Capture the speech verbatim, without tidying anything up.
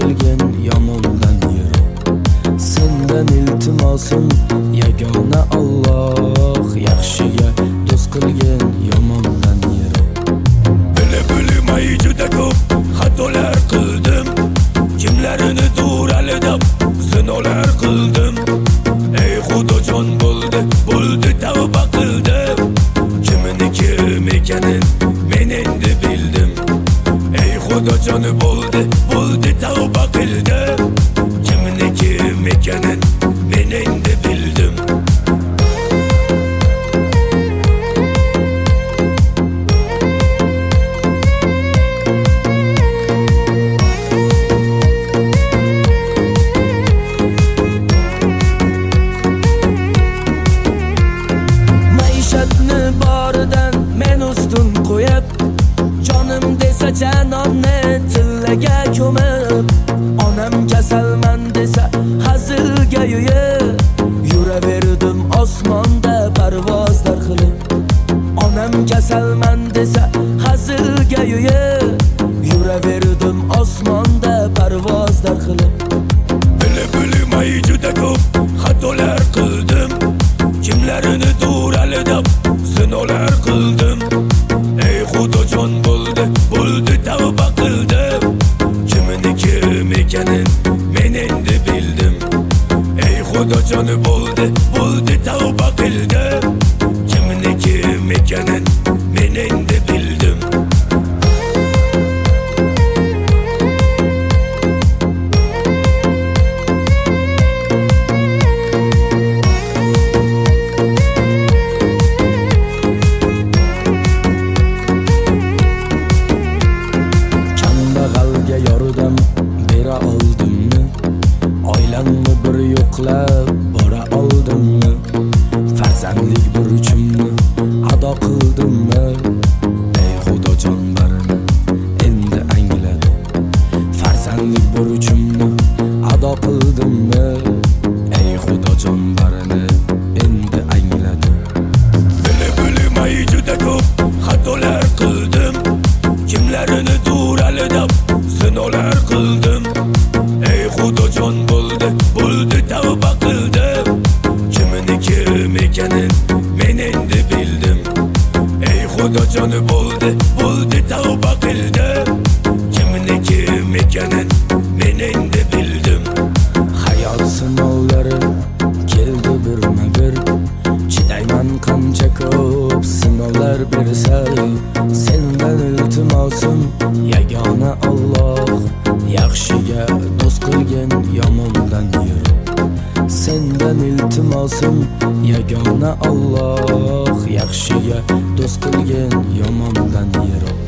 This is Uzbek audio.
qilgin yomondan yiroq. Sendan iltimosim yagona Alloh, yaxshiga do'st qilgin yomondan yiroq. Bilib bilmay juda ko'p xatolar qildim, kimlarini duralidab zinolar qildim. Ey Xudojon bo'ldi, bo'ldi tavba qildim, kimini kim ekanin men endi bildim. Ey Xudojon bo'ldi, bo'ldi tavba qildim, kimini kim ekanin men endi bildim. Maishatni boridan men ustun qo'yib, jonim desa janonni tillaga ko'mib, onam kasalman desa hazilga yo'yib, yuraverdim osmonda parvozlar qilib. Onam kasalman desa hazilga yo'yib, yuraverdim osmonda parvozlar qilib. Bilib bilmay juda ko'p xatolar qildim, kimlarini duralidab zinolar qildim. Ey Xudojon bo'ldi, bo'ldi tavba qildim, kimini kim ekanin men endi bildim. Ey Xudojon bo'ldi, bo'ldi tavba qildim, kimini kim ekanin men endi bildim. Kambag'alga yordam bera oldimmi? Oilamni bir yo'qlab bora oldimmi? Farzandlik burchimni ado qildimmi? Ey Xudojon barini endi angladim, farzandlik burchimni ado qildimmi? Ey Xudojon barini endi angladim. Bilib bilmay juda ko'p xatolar qildim, kimlarini duralidab zinolar qildim. Ey Xudojon bo'ldi, bo'ldi tavba qildim, kimini kim ekanin men endi bildim. Ey Xudojon bo'ldi, bo'ldi tavba qildim, kimini kim ekanin men endi bildim. Hayot sinovlari keldi birma bir, chidayman qancha ko'p sinovlar bersa. Sendan iltimosim yagona Alloh, yaxshiga do'st qilgin yomondan yiroq. Sendan iltimosim yagona Alloh, yaxshiga do'st qilgin yomondan yiroq.